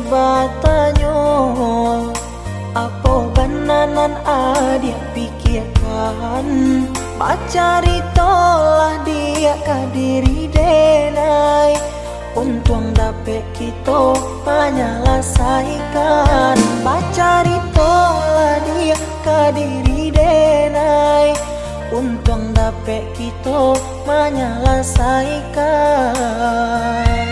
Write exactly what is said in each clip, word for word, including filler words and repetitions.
batanyo, apa bananan adia pikirkan, bacari tolah dia kadiri denai, untung dapet kita menyelesaikan, bacari tolah dia kadiri denai, untung dapet kita menyelesaikan.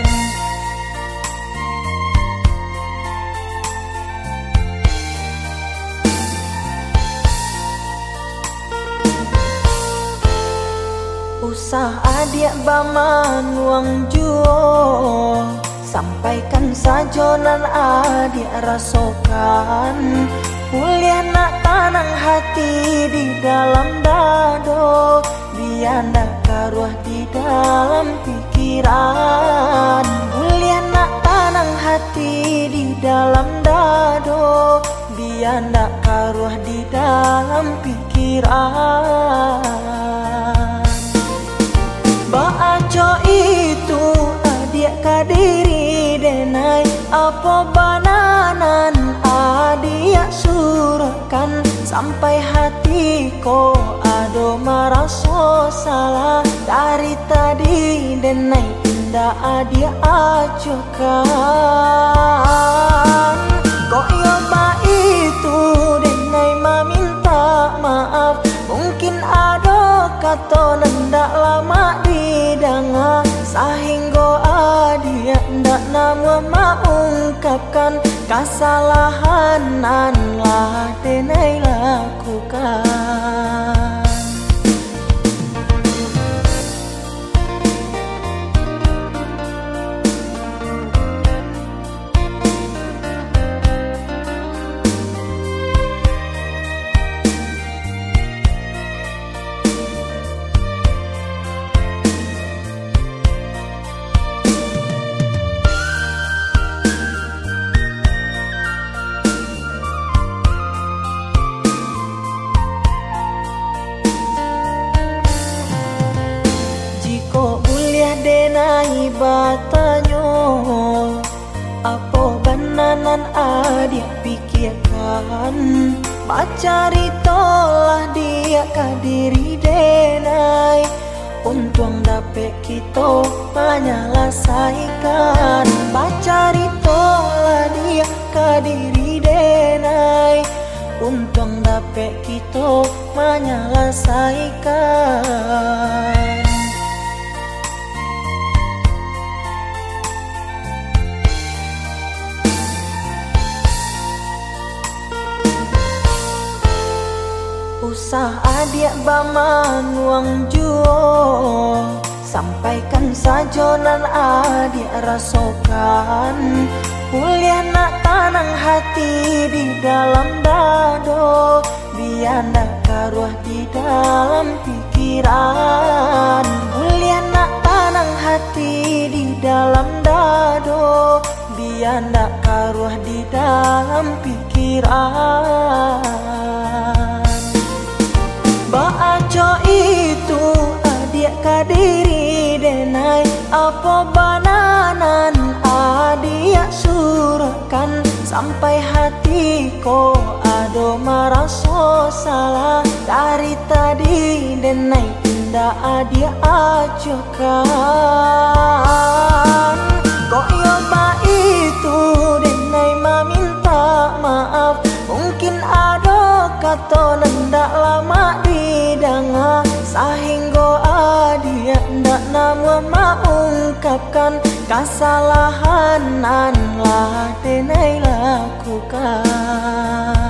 Usah adik baman uang juo, sampaikan sajonan adik rasokan, kuliah nak tanang hati di dalam dado, biar ndak karuah di dalam pikiran, kuliah nak tanang hati di dalam dado, biar ndak karuah di dalam pikiran. Baaco itu adik kadiri denai, apa bananan adik surahkan, sampai hati ko ado maraso salah, dari tadi denai indah adik ajokan. Kok yoba itu denai meminta maaf, mungkin ado kata nendak lama didanga, sehingga adia ndak nama mengungkapkan kesalahan nan lah denai lakukan. Denai batanyo, apa bananan adik pikirkan, bacari tolah dia kadiri denai, untung dapet kita menyelesaikan, bacari tolah dia kadiri denai, untung dapet kita menyelesaikan. Usah adik baman uang juo, sampaikan sajonan adik rasokan, kuliah nak tanang hati di dalam dado, biar ndak karuah di dalam pikiran, kuliah nak tanang hati di dalam dado, biar ndak karuah di dalam pikiran. Baaco itu adik kadiri denai, apa bananan adik surahkan, sampai hati ko ado maraso salah, dari tadi denai indah adik ajokan. Kok yoba itu denai meminta maaf, mungkin ado kata nendak lama didanga, sehingga adia ndak nama mengungkapkan kesalahan nan lah denai lakukan.